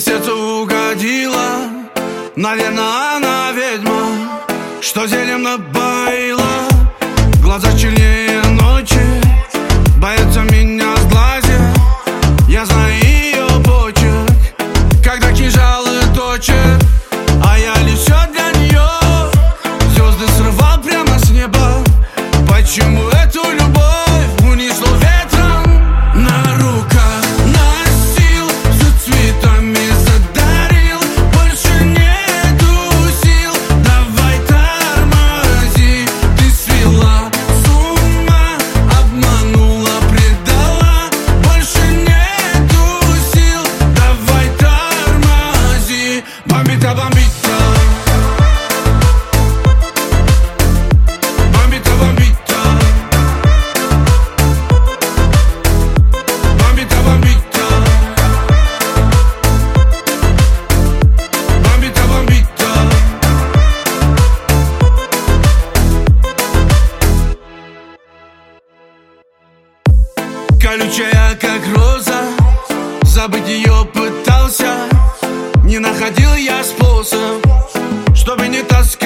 сердце угодила. Наверное, она ведьма, что зельем напоила. Глаза чернее ночи, боятся меня сглазить. Я знаю ее почерк, когда кинжалы точит. А я лишь все для нее, звезды срывал прямо с неба. Почему эту любовь унесло ветром? На руках носил, за цветами задарил. Больше нету сил, давай тормози. Ты свела с ума, обманула, предала. Больше нету сил, давай тормози. Бомбита, бомбита. Колючая, как роза, забыть ее пытался. Не находил я способ, чтобы не таскать.